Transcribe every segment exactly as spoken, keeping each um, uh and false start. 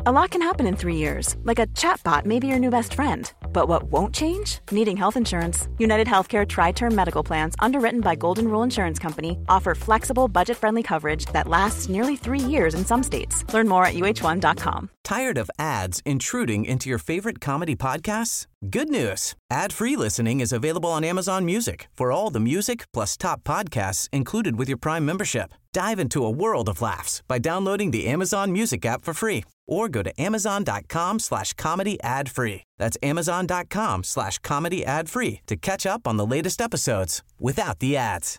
A lot can happen in three years, like a chatbot may be your new best friend. But what won't change? Needing health insurance. United Healthcare Tri-Term Medical Plans, underwritten by Golden Rule Insurance Company, offer flexible, budget-friendly coverage that lasts nearly three years in some states. Learn more at U H one dot com. Tired of ads intruding into your favorite comedy podcasts? Good news. Ad-free listening is available on Amazon Music for all the music plus top podcasts included with your Prime membership. Dive into a world of laughs by downloading the Amazon Music app for free or go to amazon.com slash comedy ad free. That's amazon.com slash comedy ad free to catch up on the latest episodes without the ads.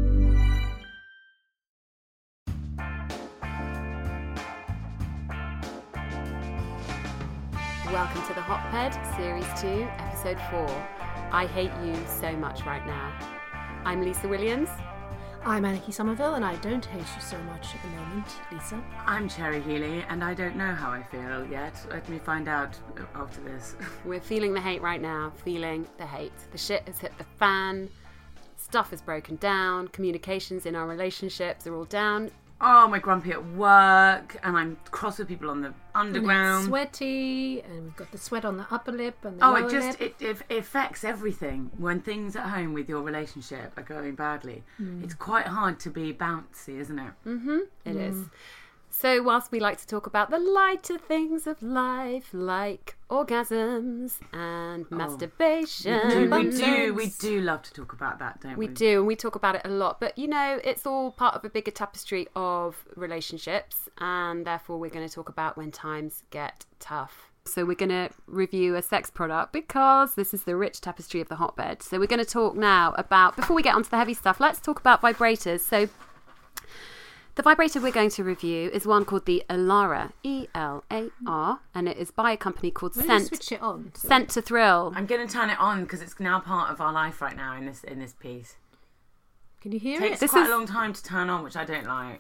Welcome to the Hotbed, Series two, Episode four. I hate you so much right now. I'm Lisa Williams. I'm Anarchy Somerville, and I don't hate you so much at the moment, Lisa. I'm Cherry Healey, and I don't know how I feel yet. Let me find out after this. We're feeling the hate right now, feeling the hate. The shit has hit the fan, stuff is broken down, communications in our relationships are all down. Oh, my grumpy at work, and I'm cross with people on the underground. And it's sweaty, and we've got the sweat on the upper lip and the oh, lower it just lip. it, it, it affects everything when things at home with your relationship are going badly. Mm. It's quite hard to be bouncy, isn't it? Mm-hmm. It mm. is. So whilst we like to talk about the lighter things of life, like orgasms and oh. masturbation. We do, we do, we do love to talk about that, don't we? We do, and we talk about it a lot. But, you know, it's all part of a bigger tapestry of relationships, and therefore we're going to talk about when times get tough. So we're going to review a sex product because this is the rich tapestry of the hotbed. So we're going to talk now about, before we get onto the heavy stuff, let's talk about vibrators. So the vibrator we're going to review is one called the Elara, E L A R, and it is by a company called When Scent. you switch it on? So Scent to Thrill. I'm going to turn it on because it's now part of our life right now in this in this piece. Can you hear it? Takes it? It's quite is... a long time to turn on, which I don't like.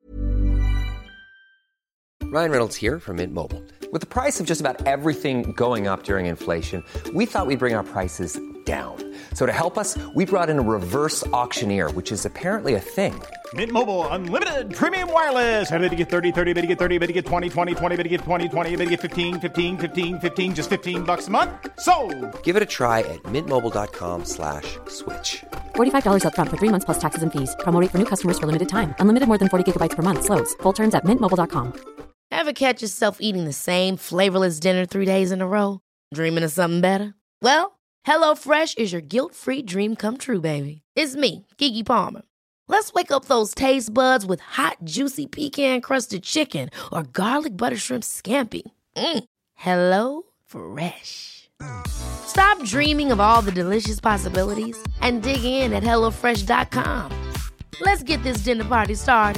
Ryan Reynolds here from Mint Mobile. With the price of just about everything going up during inflation, we thought we'd bring our prices down. So to help us, we brought in a reverse auctioneer, which is apparently a thing. Mint Mobile Unlimited Premium Wireless. How to get thirty, thirty, how to get thirty, how to get twenty, twenty, twenty, how to get twenty, twenty, how to get fifteen, fifteen, fifteen, fifteen, just fifteen bucks a month? Sold! Give it a try at mintmobile.com slash switch. forty-five dollars up front for three months plus taxes and fees. Promo rate for new customers for limited time. Unlimited more than forty gigabytes per month. Slows full terms at mint mobile dot com. Ever catch yourself eating the same flavorless dinner three days in a row? Dreaming of something better? Well, HelloFresh is your guilt-free dream come true, baby. It's me, Keke Palmer. Let's wake up those taste buds with hot, juicy pecan-crusted chicken or garlic butter shrimp scampi. Mm. Hello Fresh. Stop dreaming of all the delicious possibilities and dig in at hello fresh dot com. Let's get this dinner party started.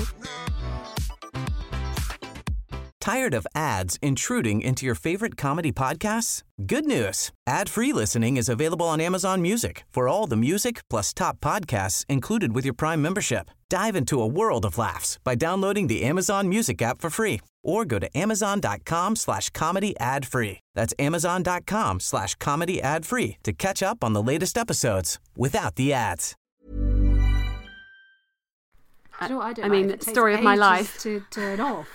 Tired of ads intruding into your favorite comedy podcasts? Good news. Ad-free listening is available on Amazon Music for all the music plus top podcasts included with your Prime membership. Dive into a world of laughs by downloading the Amazon Music app for free or go to amazon.com slash comedy ad free. That's amazon.com slash comedy ad free to catch up on the latest episodes without the ads. I, you know what I, do? I mean, it story of my life. To turn off.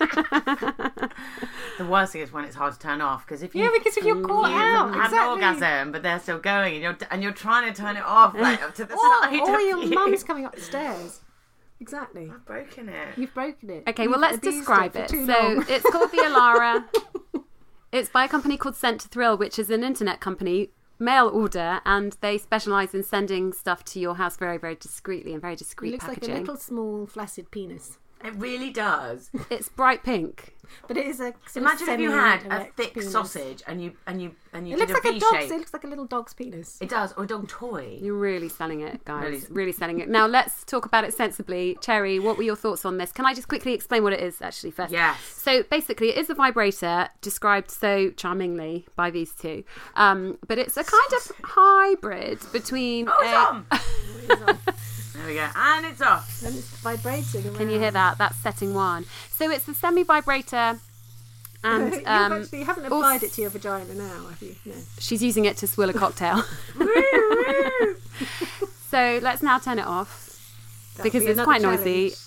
The worst thing is when it's hard to turn off because if you yeah, because if you're caught you out, have exactly. an orgasm, but they're still going, and you're and you're trying to turn it off like up to the or, side. Or of your you. mum's coming up the stairs. Exactly. I've broken it. You've broken it. Okay, You've well, let's describe it. it. So it's called the Elara. It's by a company called Scent to Thrill, which is an internet company, mail order, and they specialise in sending stuff to your house very, very discreetly and very discreet It looks packaging. like a little small flaccid penis. It really does. It's bright pink. But it is a Imagine if you had a thick penis. sausage and you and you and you it did looks a like V a dog's, shape. It looks like a little dog's penis. It does, or a dog toy. You're really selling it, guys. Really. Really selling it. Now let's talk about it sensibly. Cherry, what were your thoughts on this? Can I just quickly explain what it is actually first? Yes. So basically it is a vibrator described so charmingly by these two. Um, but it's a kind of hybrid between Oh, it's a... on. It's on. There we go. And it's off. And it's vibrating around. Can you hear that? That's setting one. So it's a semi-vibrator. And you, um, actually, you haven't applied it to your vagina now, have you? No. She's using it to swill a cocktail. So let's now turn it off. That'll because be it's another quite challenge. noisy.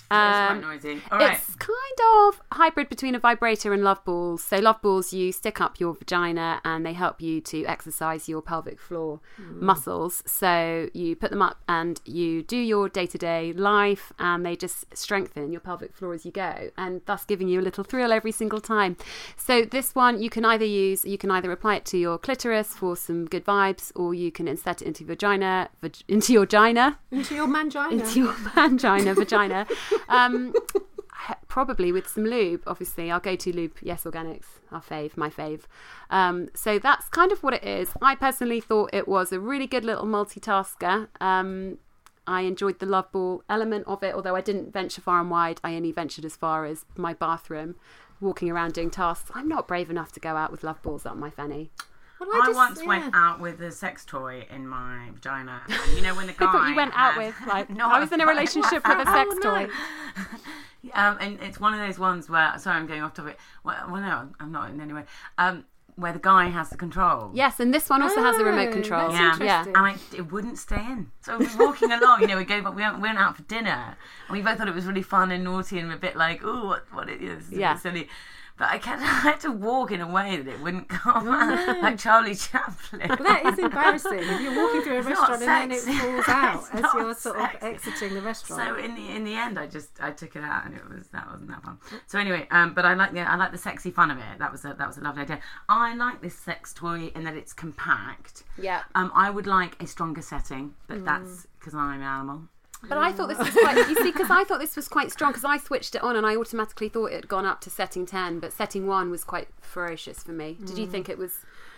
Um, it's quite noisy. All right. It's kind of hybrid between a vibrator and love balls. So love balls, you stick up your vagina and they help you to exercise your pelvic floor mm. muscles. So you put them up and you do your day-to-day life and they just strengthen your pelvic floor as you go, and thus giving you a little thrill every single time. So this one you can either use, you can either apply it to your clitoris for some good vibes, or you can insert it into your vagina, vag- into your gina. Into your mangina. Into your mangina, vagina. Um, probably with some lube, obviously. Our go-to lube, Yes Organics, our fave, my fave. Um, so that's kind of what it is. I personally thought it was a really good little multitasker. Um, I enjoyed the love ball element of it, although I didn't venture far and wide. I only ventured as far as my bathroom, walking around doing tasks. I'm not brave enough to go out with love balls up my fanny. Well, I, I just, once yeah. went out with a sex toy in my vagina. And you know when the guy I thought you went had... out with, like, no, I was in a relationship with a sex oh, toy. No. um, and it's one of those ones where, sorry, I'm going off topic. Well, well no, I'm not in any way. Um, where the guy has the control. Yes, and this one also has a remote Oh, control. that's Yeah, interesting. and I, it wouldn't stay in. So we were walking along, you know, we go, we went, we went out for dinner, and we both thought it was really fun and naughty and a bit like, oh, what, what it is, Yeah. a bit silly. But I, kept, I had to walk in a way that it wouldn't come out, like Charlie Chaplin. But that is embarrassing. If you're walking through a It's restaurant not and then it sexy. falls out It's as not you're sort of sexy. exiting the restaurant. So in the in the end, I just I took it out and it was that wasn't that fun. So anyway, um, but I like the I like the sexy fun of it. That was a that was a lovely idea. I like this sex toy in that it's compact. Yeah. Um, I would like a stronger setting, but that's because I'm an animal. But I thought this was quite, you see, because I thought this was quite strong, because I switched it on and I automatically thought it had gone up to setting ten, but setting one was quite ferocious for me. Did you think it was?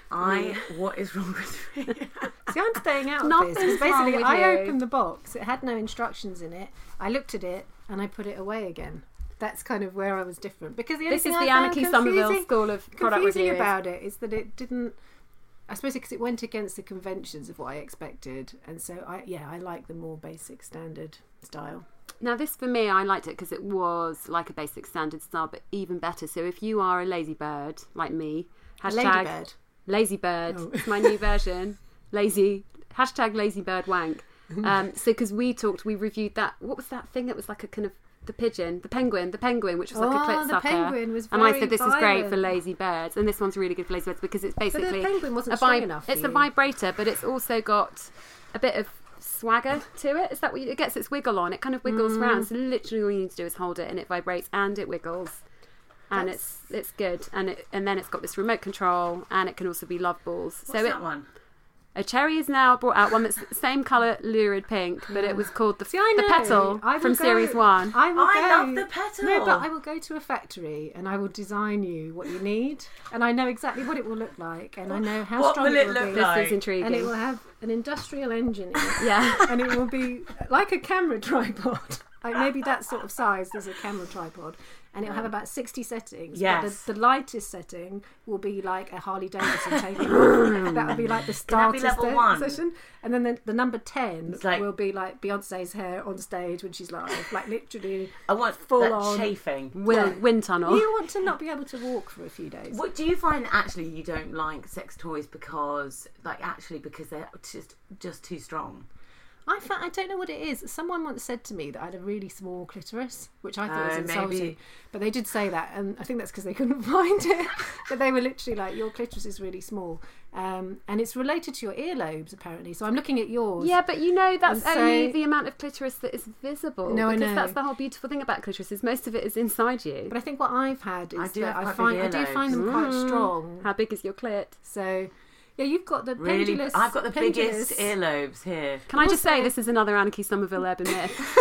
I what is wrong with me? See, I'm staying out of Nothing's this. 'Cause wrong basically, with I you. opened the box. It had no instructions in it. I looked at it and I put it away again. That's kind of where I was different. Because the only This thing is I the found Anarchy Somerville confusing- School of Product confusing Review. about it is that it didn't. I suppose because it went against the conventions of what I expected, and so I yeah I like the more basic standard style. Now this for me, I liked it because it was like a basic standard style, but even better. So if you are a lazy bird like me, A hashtag ladybird. lazy bird, Oh. it's my new version, lazy, hashtag lazy bird wank. Um, so because we talked, we reviewed that, what was that thing that was like a kind of, the pigeon, the penguin, the penguin, which was like Oh, a clit the sucker. penguin was and I very said this is great for violent. lazy birds, and this one's really good for lazy birds because it's the basically penguin wasn't a strong enough for It's a you. vibrator, but it's also got a bit of swagger to it. Is that what you, it gets its wiggle on? It kind of wiggles Mm. around. So literally all you need to do is hold it, and it vibrates and it wiggles. And That's- it's it's good, and it and then it's got this remote control, and it can also be love balls. What's so that it, one? a Cherry has now brought out one that's the same colour, lurid pink, but it was called the, See, I the know. Petal I will from go- Series One. I will I go. love the petal. No, but I will go to a factory and I will design you what you need, and I know exactly what it will look like, and I know how What strong will it it will look be. like? This is intriguing. And it will have an industrial engine in it. Yeah. And it will be like a camera tripod. Like maybe that sort of size as a camera tripod. And it'll have about sixty settings. Yes. But the, the lightest setting will be like a Harley Davidson taking off. That will be like the that starter be level sta- one? session. And then the, the number ten It's like- will be like Beyonce's hair on stage when she's live. Like literally I want full that on. chafing. Wind, Yeah. wind tunnel. You want to not be able to walk for a few days. What do you find actually you don't like sex toys because like actually because they're just just too strong? I fa- I don't know what it is. Someone once said to me that I had a really small clitoris, which I thought was Oh, insulting. maybe. But they did say that, and I think that's because they couldn't find it. But they were literally like, your clitoris is really small. Um, and it's related to your earlobes, apparently. So I'm looking at yours. Yeah, but you know that's And so- only the amount of clitoris that is visible. No, I because know. that's the whole beautiful thing about clitoris is most of it is inside you. But I think what I've had is I do that have I quite find big I do find them quite Mm. strong. How big is your clit? So, yeah, you've got the Really, pendulous. I've got the pendulous- biggest earlobes here. Can I just say Also- this is another Anarchy Somerville urban myth?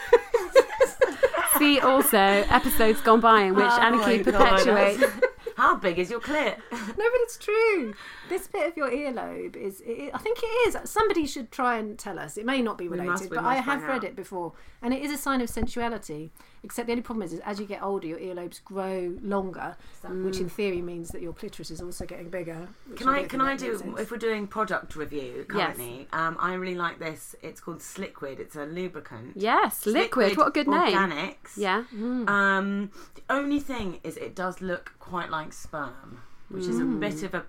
See also episodes gone by in which Oh Anarchy my God, perpetuates. that's- How big is your clit? No, but it's true. This bit of your earlobe is, it, I think it is. Somebody should try and tell us. It may not be related, must- we but must I have find read out. it before. And it is a sign of sensuality. Except the only problem is, is as you get older, your earlobes grow longer, which in theory means that your clitoris is also getting bigger. which Can I don't can think I that do makes sense. if we're doing product review Yes. currently? Um, I really like this. It's called Sliquid. It's a lubricant. Yes, liquid. What a good name. Organics. Yeah. Um, the only thing is, it does look quite like sperm, which is a bit of a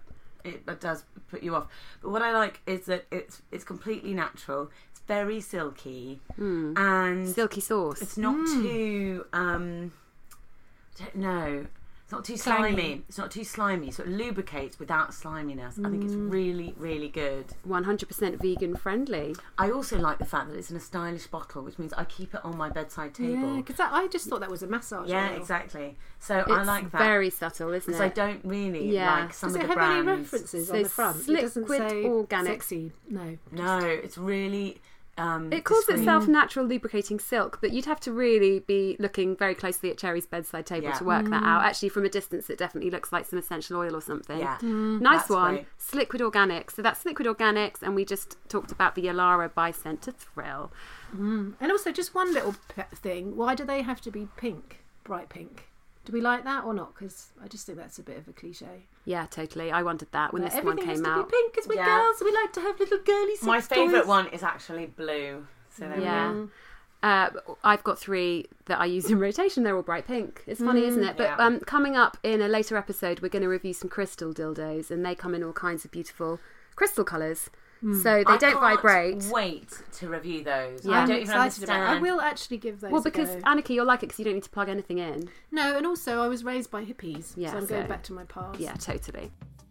it does put you off. But what I like is that it's it's completely natural. It's very silky, mm. and silky sauce. It's not mm. too. Um, I don't know. It's not too slimy. Clangy. It's not too slimy. So it lubricates without sliminess. Mm. I think it's really, really good. one hundred percent vegan friendly. I also like the fact that it's in a stylish bottle, which means I keep it on my bedside table. Yeah, because I just thought that was a massage Yeah, oil. exactly. So it's I like that. Very subtle, isn't it? Because I don't really yeah. like some Does of it the have brands. any references so on the front? Liquid it doesn't say organic. Sexy. No. No, it's really. Um, it calls discreet. itself natural lubricating silk, but you'd have to really be looking very closely at Cherry's bedside table yeah. to work mm. that out. Actually, from a distance, it definitely looks like some essential oil or something. Yeah, mm. Nice that's one. great. It's Liquid Organics. So that's Liquid Organics, and we just talked about the Alara by Scent to Thrill. Mm. And also, just one little thing. Why do they have to be pink, bright pink? Do we like that or not? Because I just think that's a bit of a cliche. Yeah, totally. I wanted that when Like, this one everything came has to out. be pink because we're Yeah. girls. We like to have little girly sex My favourite toys. one is actually blue. So there Yeah. we go. Uh, I've got three that I use in rotation. They're all bright pink. It's funny, Mm. isn't it? But Yeah. um, coming up in a later episode, we're going to review some crystal dildos, and they come in all kinds of beautiful crystal colours. So they I don't can't vibrate. Wait to review those. Yeah. I I'm don't even excited about it. I understand. will actually give those Well, a because go. Anarchy, you'll like it because you don't need to plug anything in. No, and also I was raised by hippies, Yeah, so I'm going so- back to my past. Yeah, totally.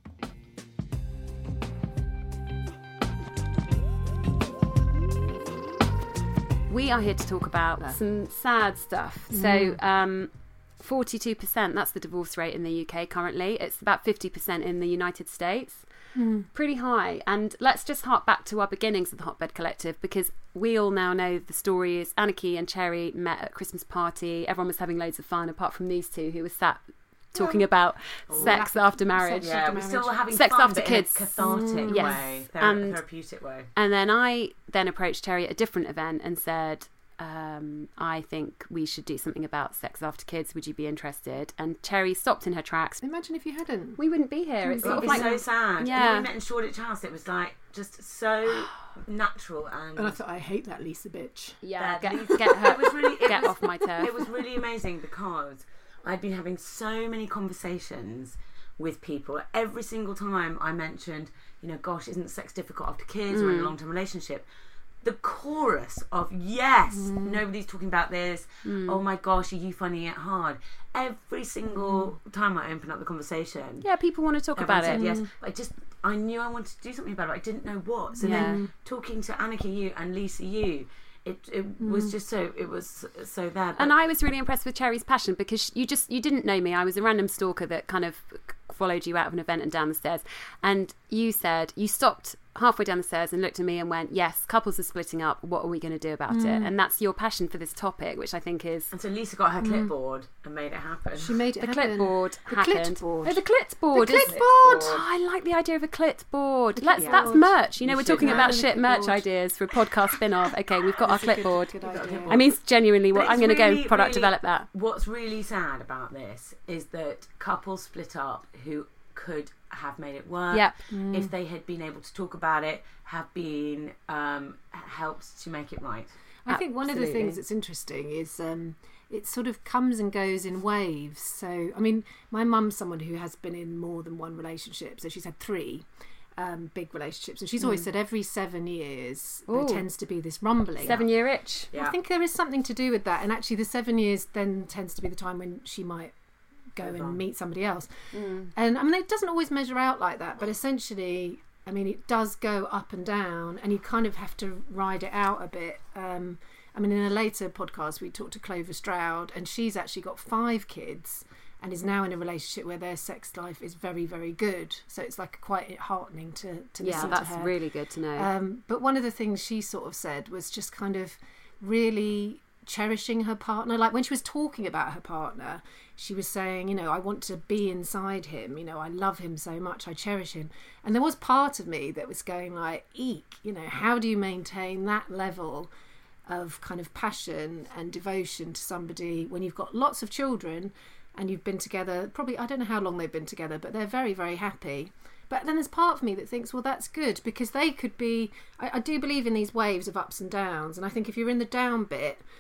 We are here to talk about some sad stuff. So, um, forty-two percent, that's the divorce rate in the U K currently. It's about fifty percent in the United States. Mm. Pretty high. And let's just hark back to our beginnings of the Hotbed Collective, because we all now know the story is Anarchy and Cherry met at a Christmas party. Everyone was having loads of fun, apart from these two who were sat talking about sex after marriage. Yeah, we're still having Sex fun, after but kids. in a cathartic Mm. Yes. way, thera- And- therapeutic way. And then I then approached Cherry at a different event and said, um, I think we should do something about sex after kids. Would you be interested? And Cherry stopped in her tracks. Imagine if you hadn't. We wouldn't be here. It's It sort would of be like so sad. Yeah. When we met in Shoreditch House, it was like just so natural and. And I thought, I hate that Lisa bitch. yeah, That get, Lisa- get her, It was really- it get was- off my turf. It was really amazing because I'd been having so many conversations with people. Every single time I mentioned, you know, gosh, isn't sex difficult after kids or in a long-term relationship? The chorus of yes, nobody's talking about this. Oh my gosh, are you finding it hard? Every single time I open up the conversation, Yeah, people want to talk everyone about said it. yes. But I just, I knew I wanted to do something about it. I didn't know what. So Yeah. then talking to Anarchy you and Lisa you, it it was just so it was so there. And I was really impressed with Cherry's passion, because you just you didn't know me. I was a random stalker that kind of followed you out of an event and down the stairs, and you said you stopped halfway down the stairs and looked at me and went, yes, couples are splitting up, what are we going to do about it? And that's your passion for this topic, which I think is And so Lisa got her clipboard and made it happen. She made it the happen. clipboard The happened. clipboard. Oh, the clipboard. The is- clipboard. Oh, I like the idea of a clipboard. Let's that's clipboard. merch. You know, You we're should talking have about a shit merch clipboard. ideas for a podcast spin-off. Okay, we've got our That's a good- clipboard. good idea. I mean, genuinely, But what I'm it's going to go really, product really- develop that. What's really sad about this is that couples split up who could have made it work. Yep. If they had been able to talk about it, have been um, helped to make it right. I think one of the Absolutely. things that's interesting is um, it sort of comes and goes in waves. So, I mean, my mum's someone who has been in more than one relationship. So she's had three um, big relationships. And she's always said every seven years Ooh. there tends to be this rumbling. Seven year itch. Yeah. I think there is something to do with that. And actually the seven years then tends to be the time when she might go Move and on. meet somebody else. And I mean, it doesn't always measure out like that, but essentially, I mean, it does go up and down, and you kind of have to ride it out a bit. Um, I mean, in a later podcast, we talked to Clover Stroud, and she's actually got five kids and is now in a relationship where their sex life is very, very good. So it's like quite heartening to, to Yeah, listen that's to her. really good to know. Um, but one of the things she sort of said was just kind of really cherishing her partner. Like when she was talking about her partner, she was saying, you know, I want to be inside him. You know, I love him so much. I cherish him. And there was part of me that was going like, eek, you know, how do you maintain that level of kind of passion and devotion to somebody when you've got lots of children and you've been together, probably, I don't know how long they've been together, but they're very, very happy. But then there's part of me that thinks, well, that's good, because they could be, I, I do believe in these waves of ups and downs. And I think if you're in the down bit,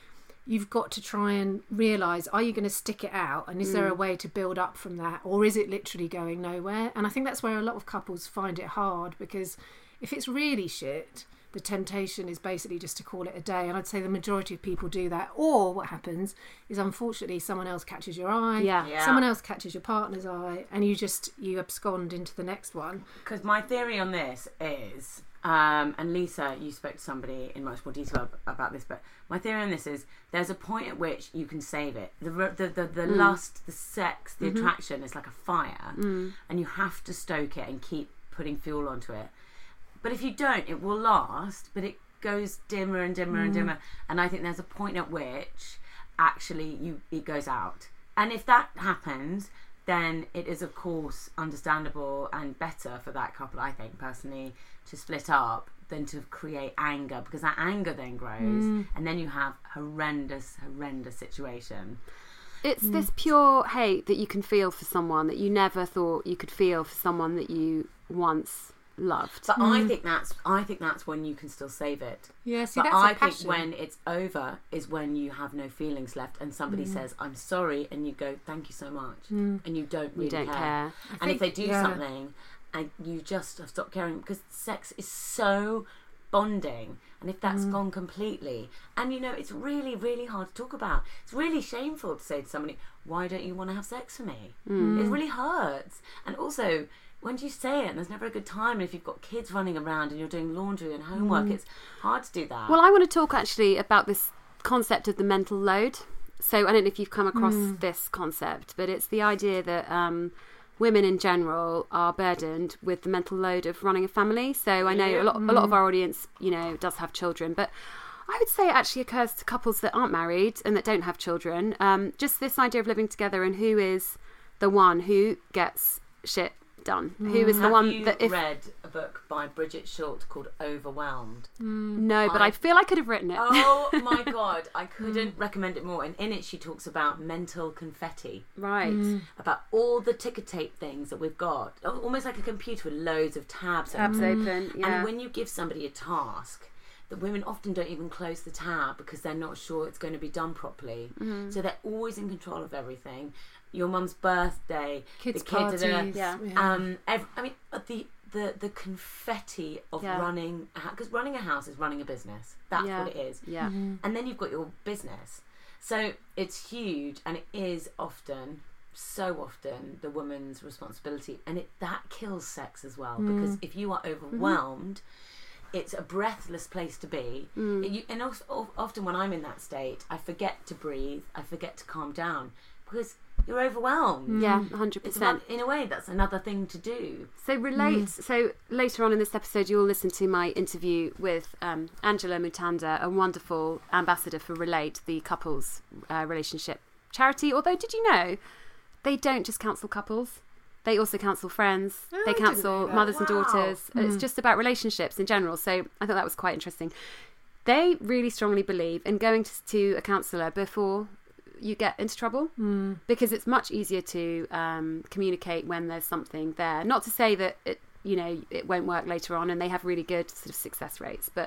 you've got to try and realise, are you going to stick it out, and is mm. there a way to build up from that, or is it literally going nowhere? And I think that's where a lot of couples find it hard, because if it's really shit, the temptation is basically just to call it a day. And I'd say the majority of people do that. Or what happens is, unfortunately, someone else catches your eye, yeah. Yeah. someone else catches your partner's eye, and you just, you abscond into the next one. Because my theory on this is, um, and Lisa, you spoke to somebody in much more detail about this, but my theory on this is there's a point at which you can save it. The the the, the mm. lust, the sex, the mm-hmm. attraction is like a fire, mm. and you have to stoke it and keep putting fuel onto it. But if you don't, it will last, but it goes dimmer and dimmer mm. and dimmer. And I think there's a point at which actually you it goes out. And if that happens, then it is, of course, understandable and better for that couple, I think, personally, to split up than to create anger, because that anger then grows, mm. and then you have horrendous, horrendous situation. It's mm. this pure hate that you can feel for someone that you never thought you could feel for someone that you once loved. But mm. I think that's I think that's when you can still save it. Yeah, see, but that's I a think passion. when it's over is when you have no feelings left, and somebody mm. says, "I'm sorry," and you go, "Thank you so much," mm. and you don't really you don't care. care. And think, if they do yeah. something, and you just have stopped caring, because sex is so bonding, and if that's mm. gone completely, and you know, it's really, really hard to talk about. It's really shameful to say to somebody, "Why don't you want to have sex with me?" Mm. It really hurts, and also, when do you say it? And there's never a good time. And if you've got kids running around and you're doing laundry and homework, mm. it's hard to do that. Well, I want to talk actually about this concept of the mental load. So I don't know if you've come across mm. this concept, but it's the idea that um, women in general are burdened with the mental load of running a family. So I know yeah. a lot, mm. a lot of our audience, you know, does have children, but I would say it actually occurs to couples that aren't married and that don't have children. Um, just this idea of living together and who is the one who gets shit done. Mm. Who is the Have one you that if read a book by Bridget Schultz called Overwhelmed? Mm. No, but I, I feel I could have written it. Oh my god, I couldn't mm. recommend it more. And in it she talks about mental confetti. Right. Mm. About all the ticker tape things that we've got. Almost like a computer with loads of tabs tabs open. open. Yeah. And when you give somebody a task, the women often don't even close the tab because they're not sure it's going to be done properly. Mm. So they're always in control of everything. Your mum's birthday, kids' the kids, parties, yeah. Um, every, I mean, the the the confetti of yeah. running, because running a house is running a business. That's yeah. what it is. Yeah. Mm-hmm. And then you've got your business, so it's huge, and it is often, so often, the woman's responsibility, and it that kills sex as well. Mm. Because if you are overwhelmed. Mm-hmm. It's a breathless place to be. Mm. You, and also, often when I'm in that state, I forget to breathe, I forget to calm down, because you're overwhelmed. Yeah, one hundred percent. It's about, in a way, that's another thing to do. So relate. Mm. So later on in this episode, you'll listen to my interview with um, Angela Mutanda, a wonderful ambassador for Relate, the couples uh, relationship charity. Although, did you know, they don't just counsel couples. They also counsel friends. Oh, they counsel mothers wow. and daughters. Mm. It's just about relationships in general. So I thought that was quite interesting. They really strongly believe in going to, to a counsellor before you get into trouble, mm. because it's much easier to um, communicate when there's something there. Not to say that it, you know, it won't work later on, and they have really good sort of success rates. But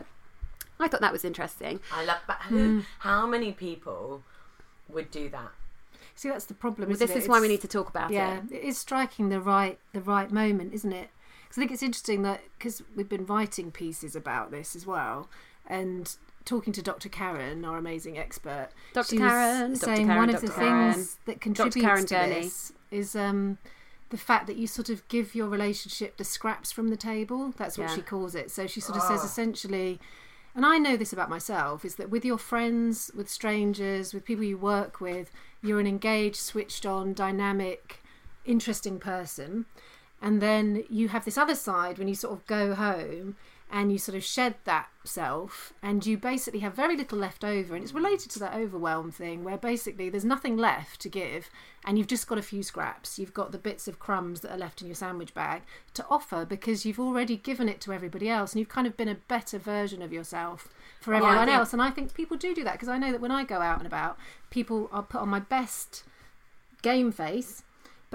I thought that was interesting. I love. But who? Mm. How many people would do that? See, that's the problem. Well, this it? is it's, why we need to talk about yeah, it. Yeah, it is striking the right the right moment, isn't it? Because I think it's interesting that because we've been writing pieces about this as well, and talking to Doctor Karen, our amazing expert, Doctor Karen, was saying Doctor Karen, one of Doctor the Karen. things that contributes to this is um, the fact that you sort of give your relationship the scraps from the table. That's what yeah. she calls it. So she sort of oh. says essentially, and I know this about myself, is that with your friends, with strangers, with people you work with, you're an engaged, switched on, dynamic, interesting person. And then you have this other side when you sort of go home and you sort of shed that self, and you basically have very little left over. And it's related to that overwhelm thing, where basically there's nothing left to give, and you've just got a few scraps. You've got the bits of crumbs that are left in your sandwich bag to offer, because you've already given it to everybody else, and you've kind of been a better version of yourself for Well, everyone I think- else. And I think people do do that, because I know that when I go out and about, people are put on my best game face, but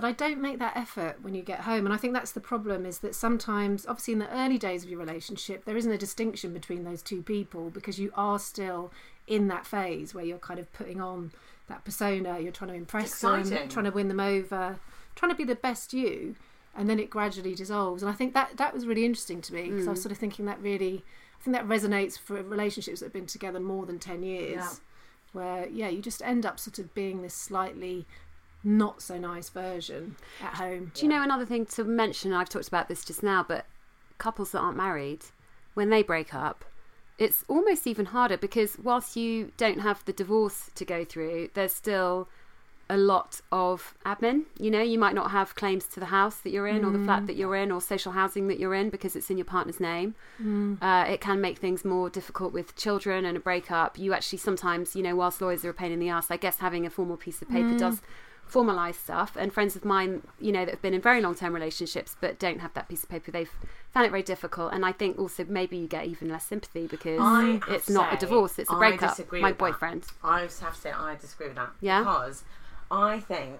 but I don't make that effort when you get home. And I think that's the problem, is that sometimes, obviously in the early days of your relationship, there isn't a distinction between those two people, because you are still in that phase where you're kind of putting on that persona, you're trying to impress them, trying to win them over, trying to be the best you, and then it gradually dissolves. And I think that that was really interesting to me, because mm. I was sort of thinking that really, I think that resonates for relationships that have been together more than ten years, yeah. where, yeah, you just end up sort of being this slightly not so nice version at home. Do you know another thing to mention? I've talked about this just now, but couples that aren't married, when they break up, it's almost even harder, because whilst you don't have the divorce to go through, there's still a lot of admin. You know, you might not have claims to the house that you're in, mm. or the flat that you're in, or social housing that you're in, because it's in your partner's name. Mm. Uh, it can make things more difficult with children and a breakup. You actually sometimes, you know, whilst lawyers are a pain in the ass, I guess having a formal piece of paper mm. does formalise stuff. And friends of mine, you know, that have been in very long-term relationships but don't have that piece of paper, they've found it very difficult. And I think also maybe you get even less sympathy, because it's not a divorce, it's a breakup. My boyfriend. That. I have to say I disagree with that. Yeah? Because I think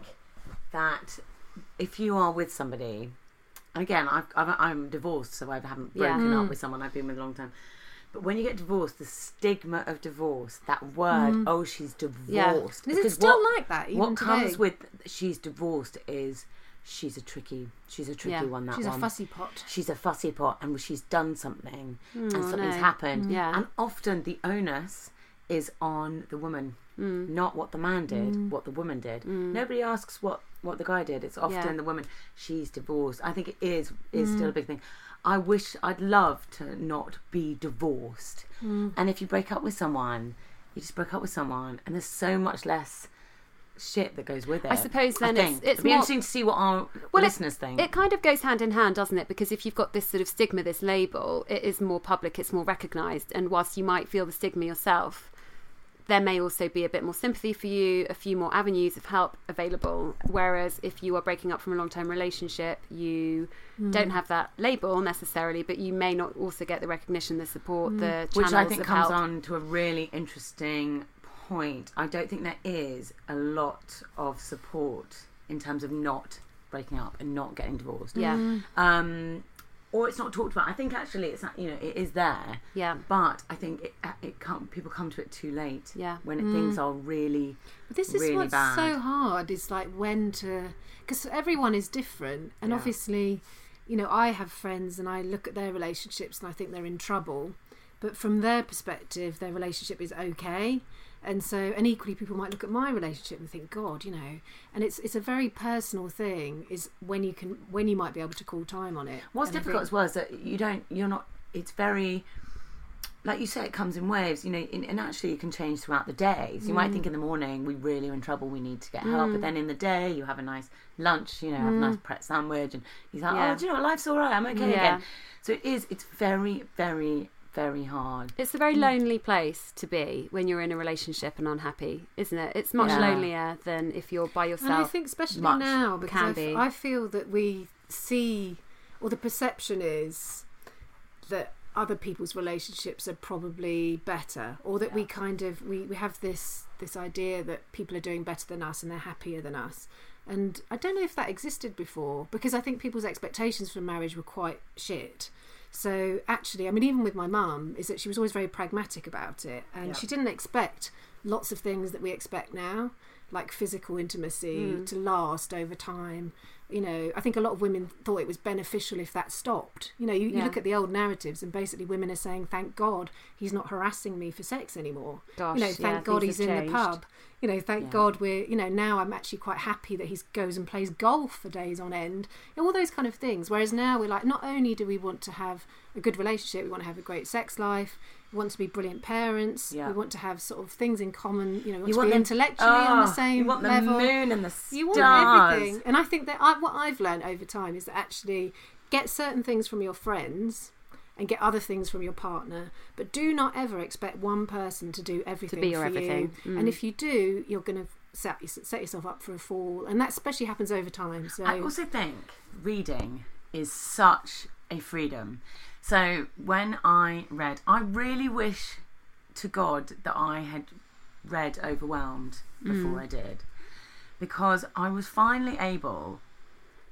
that if you are with somebody, and again, I've, I've, I'm divorced, so I haven't broken yeah. up with someone I've been with a long time. But when you get divorced, the stigma of divorce, that word, mm. oh, she's divorced. Yeah. Is it still what, like that? Even what today? comes with she's divorced is she's a tricky, she's a tricky yeah. one. That she's one. a fussy pot. She's a fussy pot, and she's done something, mm, and something's no. happened. Mm. Yeah. And often the onus is on the woman, mm. not what the man did, mm. what the woman did. Mm. Nobody asks what, what the guy did. It's often yeah. the woman. She's divorced. I think it is is mm. still a big thing. I wish, I'd love to not be divorced. Mm. And if you break up with someone, you just break up with someone, and there's so much less shit that goes with it. I suppose then I it's, it's It'd be more interesting to see what our well, listeners it, think. It kind of goes hand in hand, doesn't it? Because if you've got this sort of stigma, this label, it is more public, it's more recognised. And whilst you might feel the stigma yourself, there may also be a bit more sympathy for you, a few more avenues of help available. Whereas if you are breaking up from a long-term relationship, you mm. don't have that label necessarily, but you may not also get the recognition, the support, mm. the channels Which I think of comes help. on to a really interesting point. I don't think there is a lot of support in terms of not breaking up and not getting divorced. Yeah. Mm. Um, or it's not talked about. I think actually it's not, you know, it is there. Yeah. But I think it, it come, people come to it too late. Yeah. When it, mm. things are really, but this is really what's bad. so hard. Is like when to, because everyone is different, and yeah. obviously, you know, I have friends and I look at their relationships and I think they're in trouble, but from their perspective, their relationship is okay. And so, and equally, people might look at my relationship and think, God, you know, and it's it's a very personal thing. Is when you can, when you might be able to call time on it. What's and difficult think, as well is that you don't, you're not. It's very, like you say, it comes in waves, you know, in, and actually, it can change throughout the day. So you mm. might think in the morning we really are in trouble, we need to get help, mm. but then in the day you have a nice lunch, you know, have mm. a nice Pret sandwich, and you're like, yeah. oh, do you know what, life's all right, I'm okay yeah. again. So it is. It's very, very. very hard. It's a very lonely place to be when you're in a relationship and unhappy, isn't it? It's much yeah. lonelier than if you're by yourself. And I think especially much now, because I, be. f- I feel that we see, or the perception is that other people's relationships are probably better, or that yeah. we kind of we, we have this this idea that people are doing better than us and they're happier than us. And I don't know if that existed before, because I think people's expectations for marriage were quite shit. So actually, I mean, even with my mum, is that she was always very pragmatic about it, and yeah. she didn't expect lots of things that we expect now, like physical intimacy mm. to last over time. You know, I think a lot of women thought it was beneficial if that stopped. You know, you, yeah. you look at the old narratives, and basically women are saying, thank God he's not harassing me for sex anymore. Gosh, you know, thank yeah, God he's in changed. the pub. You know, thank yeah. God we're, you know, now I'm actually quite happy that he goes and plays golf for days on end. You know, all those kind of things. Whereas now we're like, not only do we want to have a good relationship, we want to have a great sex life, we want to be brilliant parents, yeah. we want to have sort of things in common, you know, we want you to want be them, intellectually oh, on the same you want the level. moon and the stars. You want everything. And I think that I, what I've learned over time is that actually get certain things from your friends and get other things from your partner, but do not ever expect one person to do everything to be your for everything. you. Mm. And if you do, you're going to set, set yourself up for a fall, and that especially happens over time. So I also think reading is such a freedom. So when I read, I really wish to God that I had read Overwhelmed before mm. I did, because I was finally able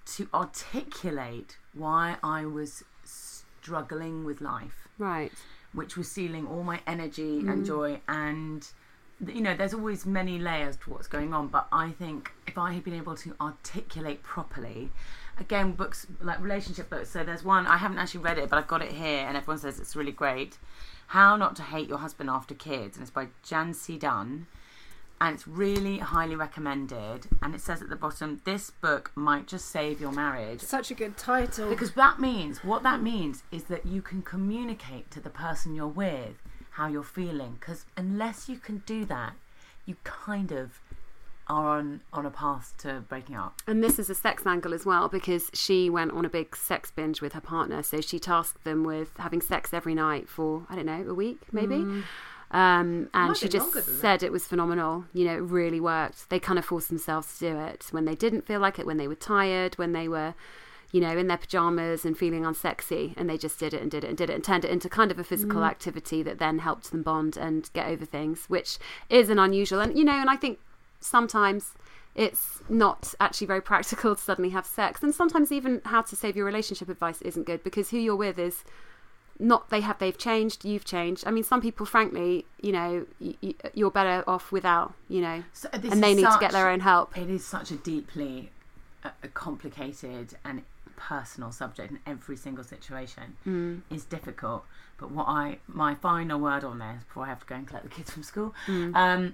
to articulate why I was struggling with life. Right. Which was stealing all my energy Mm. and joy. And, you know, there's always many layers to what's going on. But I think if I had been able to articulate properly, again, books like relationship books. So there's one, I haven't actually read it, but I've got it here. And everyone says it's really great. How Not to Hate Your Husband After Kids. And it's by Jancy Dunn. And it's really highly recommended. And it says at the bottom, this book might just save your marriage. Such a good title. Because that means, what that means is that you can communicate to the person you're with how you're feeling. Because unless you can do that, you kind of are on, on a path to breaking up. And this is a sex angle as well, because she went on a big sex binge with her partner. So she tasked them with having sex every night for, I don't know, a week maybe. Mm. Um, and she just said it was phenomenal. You know, it really worked. They kind of forced themselves to do it when they didn't feel like it, when they were tired, when they were, you know, in their pajamas and feeling unsexy, and they just did it and did it and did it and turned it into kind of a physical mm. activity that then helped them bond and get over things, which is an unusual. And, you know, and I think sometimes it's not actually very practical to suddenly have sex. And sometimes even how to save your relationship advice isn't good, because who you're with is not, they have, they've changed, you've changed. I mean, some people, frankly, you know, y- you're better off without, you know, so and they need such, to get their own help. It is such a deeply uh, complicated and personal subject, and every single situation mm. is difficult. But what I, my final word on this before I have to go and collect the kids from school, mm. um,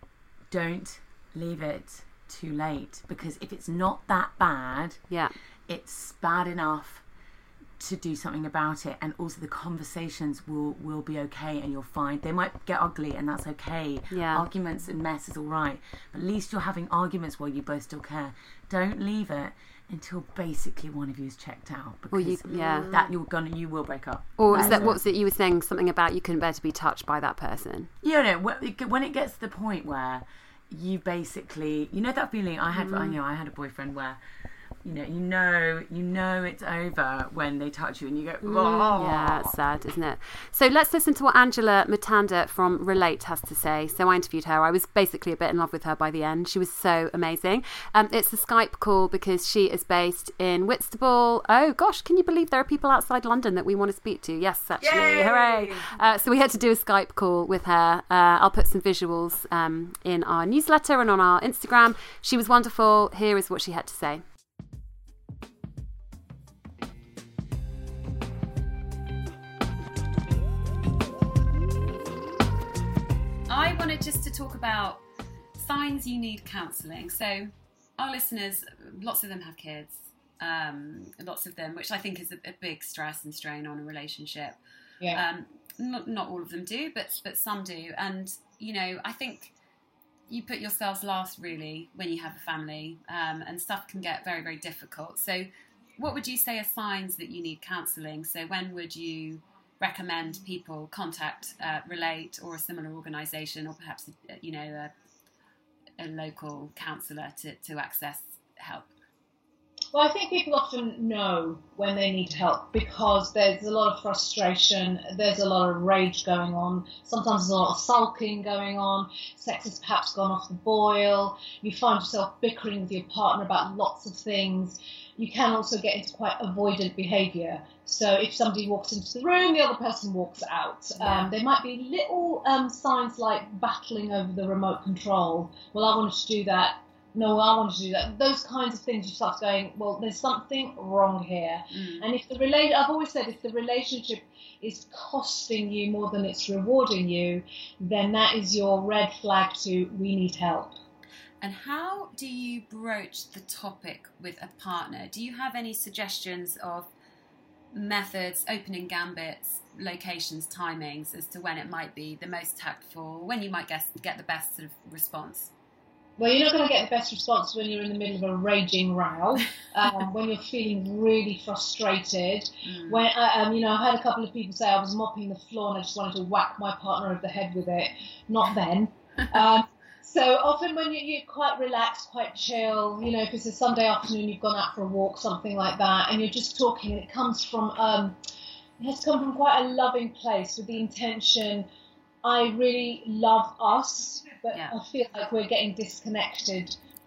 don't leave it too late, because if it's not that bad, yeah, it's bad enough to do something about it. And also the conversations will will be okay, and you'll find they might get ugly, and that's okay. Yeah. Arguments and mess is all right, but at least you're having arguments while you both still care. Don't leave it until basically one of you is checked out, because you, yeah. that you're gonna you will break up. Or is that, what was it you were saying, something about you couldn't bear to be touched by that person? You know, when it gets to the point where you basically, you know that feeling I had, mm. I you know I had a boyfriend where you know, you know, you know it's over when they touch you and you go, oh. Yeah, it's sad, isn't it? So let's listen to what Angela Matanda from Relate has to say. So I interviewed her. I was basically a bit in love with her by the end. She was so amazing. Um, it's a Skype call because she is based in Whitstable. Oh gosh, can you believe there are people outside London that we want to speak to? Yes, actually, Yay! Hooray! Uh, so we had to do a Skype call with her. Uh, I'll put some visuals um, in our newsletter and on our Instagram. She was wonderful. Here is what she had to say. I wanted just to talk about signs you need counselling. So our listeners, lots of them have kids, um, lots of them, which I think is a, a big stress and strain on a relationship. Yeah. Um, not, not all of them do, but but some do. And, you know, I think you put yourselves last, really, when you have a family, um, and stuff can get very, very difficult. So what would you say are signs that you need counselling? So when would you recommend people contact uh, Relate or a similar organisation, or perhaps, you know, a, a local counsellor to, to access help? Well, I think people often know when they need help because there's a lot of frustration, there's a lot of rage going on, sometimes there's a lot of sulking going on, sex has perhaps gone off the boil, you find yourself bickering with your partner about lots of things. You can also get into quite avoidant behaviour. So if somebody walks into the room, the other person walks out. Yeah. Um, there might be little um, signs like battling over the remote control. Well, I wanted to do that. No, I wanted to do that. Those kinds of things, you start going, well, there's something wrong here. Mm. And if the relate, I've always said, if the relationship is costing you more than it's rewarding you, then that is your red flag to we need help. And how do you broach the topic with a partner? Do you have any suggestions of methods, opening gambits, locations, timings as to when it might be the most tactful, when you might get, get the best sort of response? Well, you're not going to get the best response when you're in the middle of a raging row, um, when you're feeling really frustrated. Mm. When uh, um, you know, I had a couple of people say I was mopping the floor and I just wanted to whack my partner over the head with it. Not then. Um, so often when you, you're quite relaxed, quite chill, you know, if it's a Sunday afternoon, you've gone out for a walk, something like that, and you're just talking, and it comes from, um, it has to come from quite a loving place with the intention, I really love us, but yeah. I feel like we're getting disconnected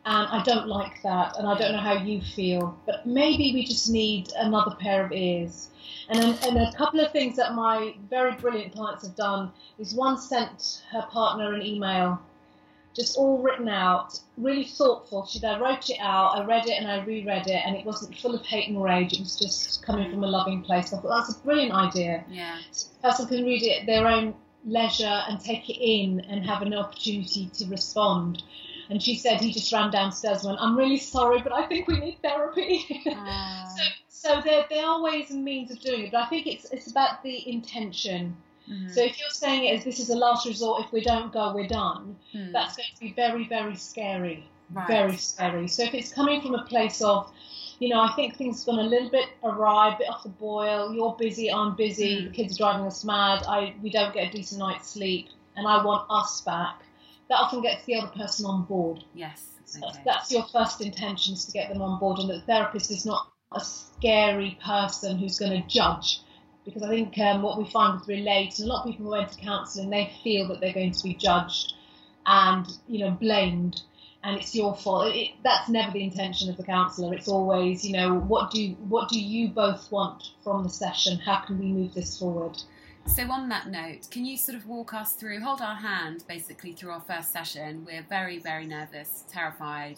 And I don't like that, and I don't know how you feel, but maybe we just need another pair of ears. And, and a couple of things that my very brilliant clients have done is one sent her partner an email, just all written out, really thoughtful. She I wrote it out, I read it and I reread it, and it wasn't full of hate and rage. It was just coming from a loving place. I thought that's a brilliant idea. Yeah. So the person can read it at their own leisure and take it in and have an opportunity to respond. And she said he just ran downstairs and went, I'm really sorry, but I think we need therapy. Uh. so so there, there are ways and means of doing it, but I think it's it's about the intention. Mm-hmm. So if you're saying it as this is a last resort, if we don't go, we're done, mm. that's going to be very, very scary. Right. Very scary. So if it's coming from a place of, you know, I think things have gone a little bit awry, a bit off the boil, you're busy, I'm busy, mm. the kids are driving us mad, I we don't get a decent night's sleep, and I want us back, that often gets the other person on board. Yes. Okay. So that's your first intention, is to get them on board, and that the therapist is not a scary person who's going to judge. Because I think um, what we find with Relate, and a lot of people who went to counselling, they feel that they're going to be judged and, you know, blamed, and it's your fault. It, that's never the intention of the counsellor. It's always, you know, what do what do you both want from the session? How can we move this forward? So on that note, can you sort of walk us through, hold our hand basically through our first session? We're very, very nervous, terrified.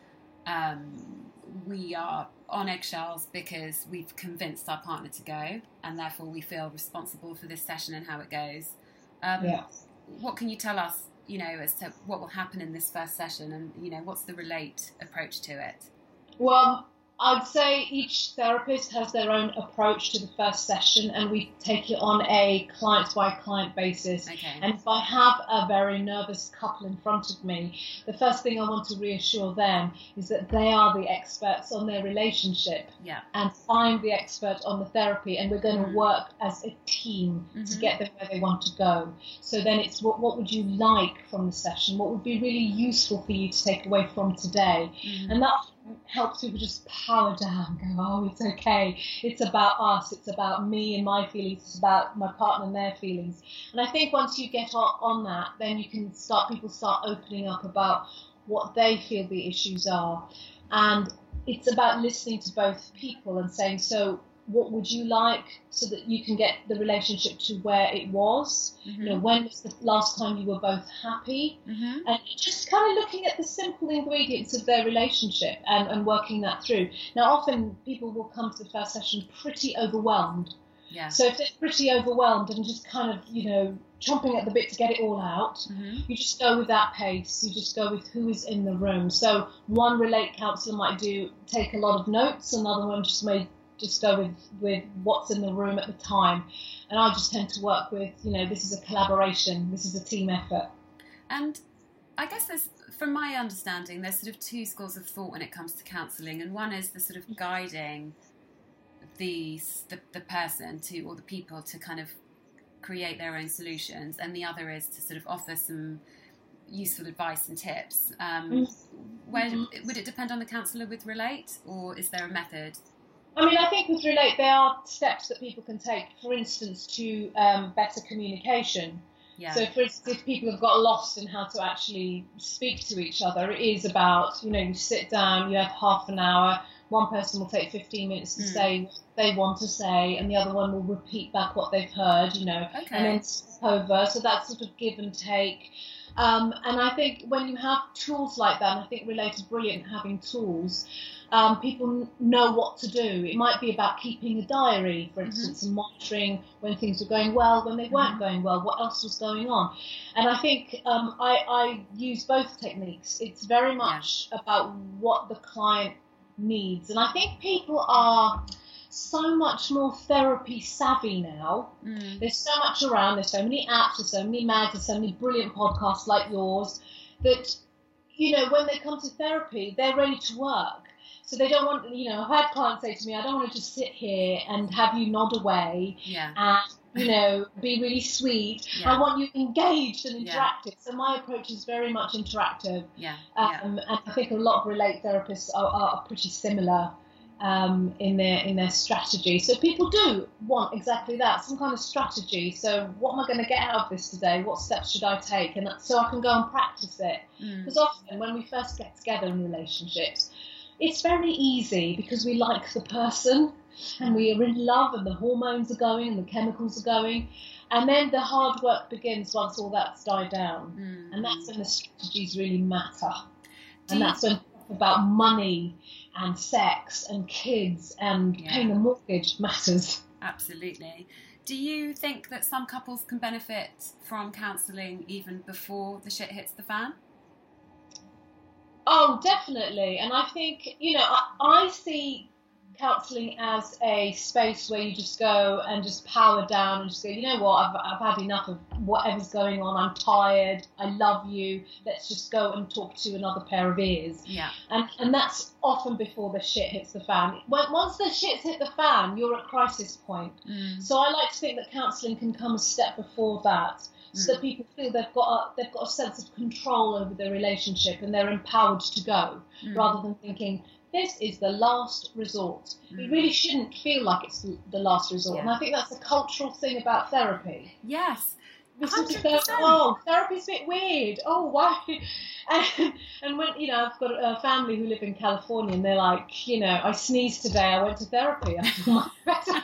Um, we are on eggshells because we've convinced our partner to go, and therefore we feel responsible for this session and how it goes. Um, yeah. What can you tell us, you know, as to what will happen in this first session, and, you know, what's the Relate approach to it? Well, I'd say each therapist has their own approach to the first session, and we take it on a client-by-client basis. Okay. And if I have a very nervous couple in front of me, the first thing I want to reassure them is that they are the experts on their relationship, yeah. and I'm the expert on the therapy, and we're going mm-hmm. to work as a team mm-hmm. to get them where they want to go. So then it's what, what would you like from the session? What would be really useful for you to take away from today? Mm-hmm. And that helps people just power down, go, oh, it's okay, it's about us, it's about me and my feelings, it's about my partner and their feelings. And I think once you get on, on that, then you can start, people start opening up about what they feel the issues are. And it's about listening to both people and saying, so what would you like, so that you can get the relationship to where it was? Mm-hmm. You know, when was the last time you were both happy? Mm-hmm. And just kind of looking at the simple ingredients of their relationship and, and working that through. Now, often people will come to the first session pretty overwhelmed. Yeah. So if they're pretty overwhelmed and just kind of, you know, chomping at the bit to get it all out, mm-hmm. you just go with that pace. You just go with who is in the room. So one Relate counsellor might do take a lot of notes, another one just may just go with, with what's in the room at the time. And I just tend to work with, you know, this is a collaboration, this is a team effort. And I guess there's, from my understanding, there's sort of two schools of thought when it comes to counselling, and one is the sort of guiding the, the the person to, or the people to kind of create their own solutions, and the other is to sort of offer some useful advice and tips. Um, mm-hmm. Where would it depend on the counsellor with Relate, or is there a method? I mean, I think with Relate, there are steps that people can take, for instance, to um, better communication. Yeah. So, for instance, if people have got lost in how to actually speak to each other, it is about, you know, you sit down, you have half an hour, one person will take fifteen minutes to mm. say what they want to say, and the other one will repeat back what they've heard, you know, okay. and then step over. So that's sort of give and take. Um, and I think when you have tools like that, and I think Relate is brilliant at having tools, um, people know what to do. It might be about keeping a diary, for instance, mm-hmm. and monitoring when things were going well, when they weren't mm-hmm. going well, what else was going on. And I think um, I, I use both techniques. It's very much yeah. about what the client needs. And I think people are so much more therapy savvy now. Mm. There's so much around, there's so many apps, there's so many mags, there's so many brilliant podcasts like yours that, you know, when they come to therapy, they're ready to work. So they don't want, you know, I've had clients say to me, I don't want to just sit here and have you nod away yeah. and, you know, be really sweet. Yeah. I want you engaged and interactive. Yeah. So my approach is very much interactive. Yeah. Um, yeah. And I think a lot of Relate therapists are, are pretty similar um, in their in their strategy. So people do want exactly that, some kind of strategy. So what am I going to get out of this today? What steps should I take? And that, so I can go and practice it. Because mm. often when we first get together in relationships, it's very easy because we like the person and we are in love and the hormones are going and the chemicals are going. And then the hard work begins once all that's died down. Mm. And that's when the strategies really matter. Do and you... that's when about money and sex and kids and yeah. paying the mortgage matters. Absolutely. Do you think that some couples can benefit from counselling even before the shit hits the fan? Oh, definitely. And I think, you know, I, I see counselling as a space where you just go and just power down and just go, you know what, I've, I've had enough of whatever's going on. I'm tired. I love you. Let's just go and talk to another pair of ears. Yeah. And and that's often before the shit hits the fan. When, once the shit's hit the fan, you're at crisis point. Mm. So I like to think that counselling can come a step before that. So that people feel they've got a, they've got a sense of control over their relationship and they're empowered to go, mm. rather than thinking, this is the last resort. Mm. It really shouldn't feel like it's the last resort. Yeah. And I think that's a cultural thing about therapy. Yes. We sort of go, oh, therapy's a bit weird. Oh, why? And, and when, you know, I've got a family who live in California and they're like, you know, I sneezed today, I went to therapy. I feel much better.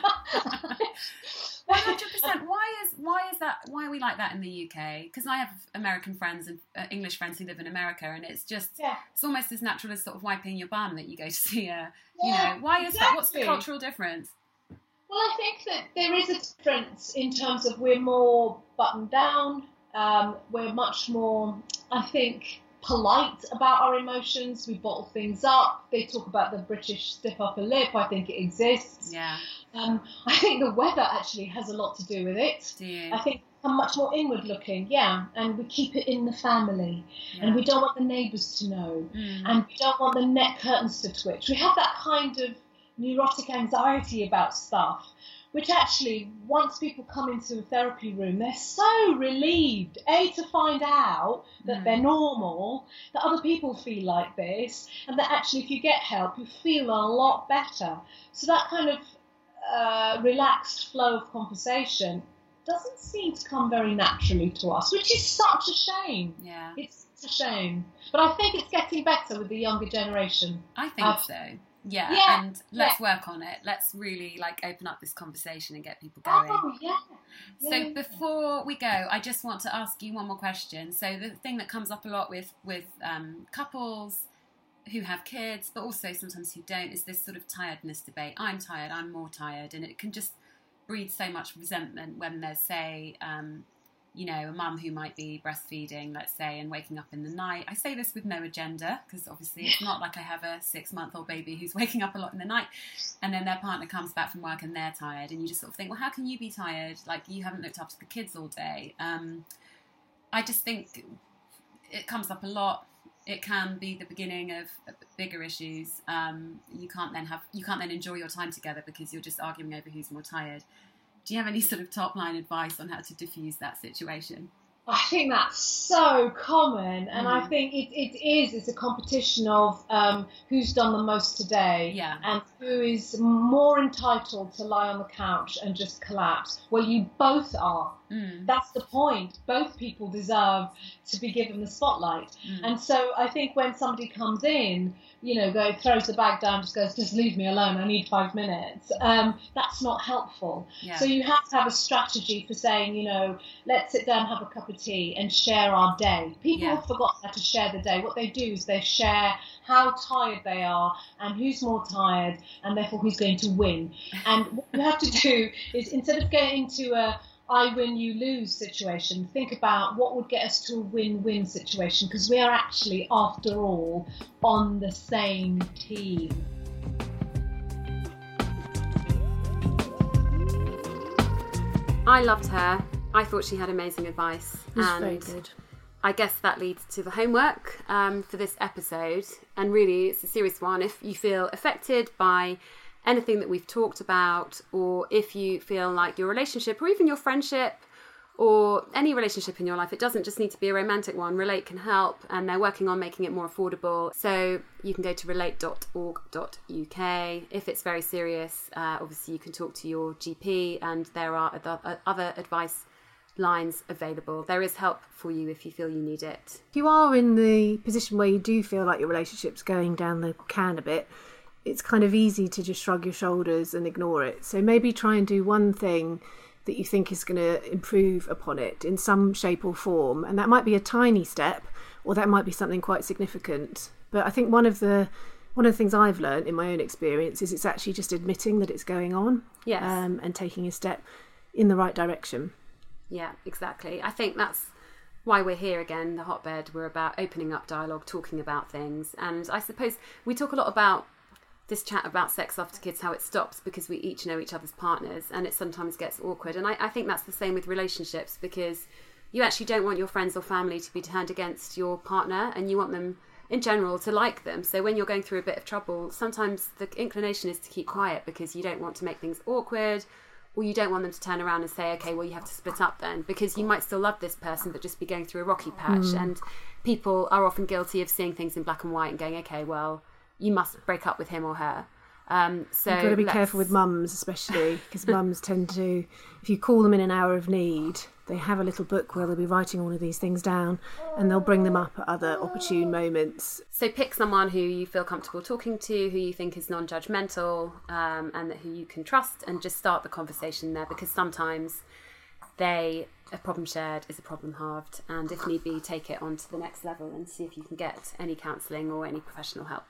one hundred percent. Why is why is that? Why are we like that in the U K? Because I have American friends and uh, English friends who live in America, and it's just yeah. it's almost as natural as sort of wiping your bum that you go to see a. You yeah, know, why is exactly. that? What's the cultural difference? Well, I think that there is a difference in terms of we're more buttoned down. Um, we're much more, I think, polite about our emotions. We bottle things up. They talk about the British stiff upper lip. I think it exists. Yeah. Um, I think the weather actually has a lot to do with it. Do you? I think I'm much more inward looking, yeah, and we keep it in the family, yeah. and we don't want the neighbours to know, mm. and we don't want the net curtains to twitch. We have that kind of neurotic anxiety about stuff, which actually, once people come into a therapy room, they're so relieved, A, to find out that mm. they're normal, that other people feel like this, and that actually if you get help, you feel a lot better. So that kind of uh, relaxed flow of conversation doesn't seem to come very naturally to us, which is such a shame. Yeah. It's a shame. But I think it's getting better with the younger generation. I think uh, so. Yeah, yeah, and let's yeah. work on it. Let's really like open up this conversation and get people going. Oh, yeah. yeah. So before we go, I just want to ask you one more question. So the thing that comes up a lot with with um, couples who have kids, but also sometimes who don't, is this sort of tiredness debate. I'm tired, I'm more tired, and it can just breed so much resentment when there's, say, um, you know, a mum who might be breastfeeding, let's say, and waking up in the night. I say this with no agenda, because obviously it's not like I have a six-month-old baby who's waking up a lot in the night, and then their partner comes back from work and they're tired, and you just sort of think, well, how can you be tired? Like, you haven't looked after the kids all day. Um, I just think it comes up a lot. It can be the beginning of bigger issues. Um, you can't then have, you can't then enjoy your time together because you're just arguing over who's more tired. Do you have any sort of top line advice on how to diffuse that situation? I think that's so common, and mm. I think it, it is. It's a competition of um, who's done the most today, yeah. and who is more entitled to lie on the couch and just collapse. Well, you both are. Mm. That's the point. Both people deserve to be given the spotlight. Mm. And so I think when somebody comes in, you know, go throws the bag down, just goes, just leave me alone, I need five minutes. Um, that's not helpful. Yeah. So you have to have a strategy for saying, you know, let's sit down, have a cup of tea and share our day. People yeah. have forgotten how to share the day. What they do is they share how tired they are and who's more tired and therefore who's going to win. And what you have to do is, instead of getting into a I win, you lose situation, think about what would get us to a win-win situation, because we are actually, after all, on the same team. I loved her. I thought she had amazing advice. It was and very good. I guess that leads to the homework um, for this episode. And really, it's a serious one. If you feel affected by anything that we've talked about, or if you feel like your relationship or even your friendship or any relationship in your life. It doesn't just need to be a romantic one. Relate can help, and they're working on making it more affordable. So you can go to relate dot org dot U K. If it's very serious, uh, obviously you can talk to your G P, and there are other advice lines available. There is help for you if you feel you need it. If you are in the position where you do feel like your relationship's going down the can a bit, it's kind of easy to just shrug your shoulders and ignore it. So maybe try and do one thing that you think is going to improve upon it in some shape or form. And that might be a tiny step, or that might be something quite significant. But I think one of the one of the things I've learned in my own experience is it's actually just admitting that it's going on. Yes. um, and taking a step in the right direction. Yeah, exactly. I think that's why we're here again, the Hotbed. We're about opening up dialogue, talking about things. And I suppose we talk a lot about this chat about sex after kids, how it stops because we each know each other's partners, and it sometimes gets awkward. And I, I think that's the same with relationships, because you actually don't want your friends or family to be turned against your partner, and you want them in general to like them. So when you're going through a bit of trouble, sometimes the inclination is to keep quiet because you don't want to make things awkward, or you don't want them to turn around and say, okay, well, you have to split up then, because you might still love this person but just be going through a rocky patch. Mm. And people are often guilty of seeing things in black and white and going, okay, well, you must break up with him or her. Um, so you've got to be let's... careful with mums, especially, because mums tend to, if you call them in an hour of need, they have a little book where they'll be writing all of these things down, and they'll bring them up at other opportune moments. So pick someone who you feel comfortable talking to, who you think is non-judgmental, um, and who you can trust, and just start the conversation there, because sometimes they a problem shared is a problem halved, and if need be, take it on to the next level and see if you can get any counselling or any professional help.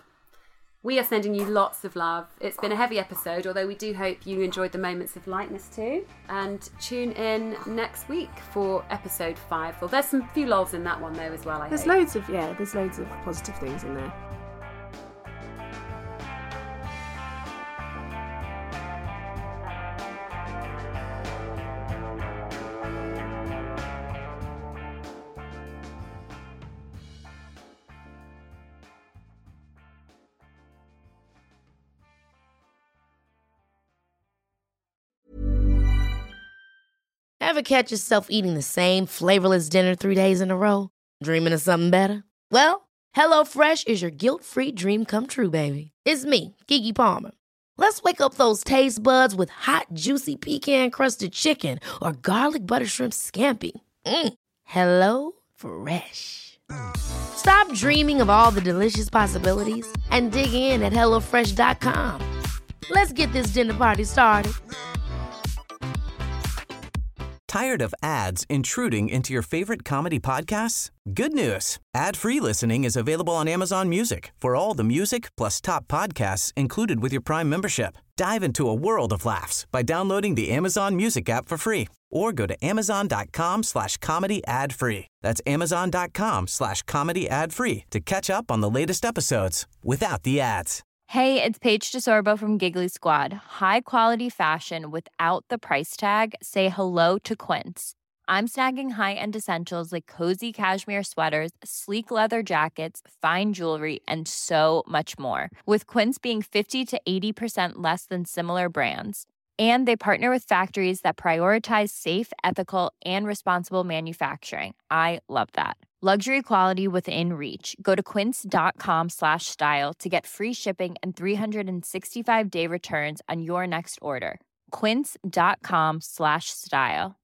We are sending you lots of love. It's been a heavy episode, although we do hope you enjoyed the moments of lightness too. And tune in next week for episode five. Well, there's some few lulls in that one though as well, I There's hope. loads of, yeah, there's loads of positive things in there. Ever catch yourself eating the same flavorless dinner three days in a row? Dreaming of something better? Well, HelloFresh is your guilt-free dream come true, baby. It's me, Keke Palmer. Let's wake up those taste buds with hot, juicy pecan-crusted chicken or garlic butter shrimp scampi. Mm. Hello Fresh. Stop dreaming of all the delicious possibilities and dig in at hello fresh dot com. Let's get this dinner party started. Tired of ads intruding into your favorite comedy podcasts? Good news. Ad-free listening is available on Amazon Music for all the music plus top podcasts included with your Prime membership. Dive into a world of laughs by downloading the Amazon Music app for free or go to amazon.com slash comedy ad free. That's amazon.com slash comedy ad free to catch up on the latest episodes without the ads. Hey, it's Paige DeSorbo from Giggly Squad. High quality fashion without the price tag. Say hello to Quince. I'm snagging high-end essentials like cozy cashmere sweaters, sleek leather jackets, fine jewelry, and so much more. With Quince being fifty to eighty percent less than similar brands. And they partner with factories that prioritize safe, ethical, and responsible manufacturing. I love that. Luxury quality within reach. Go to quince.com slash style to get free shipping and three sixty-five day returns on your next order. Quince.com slash style.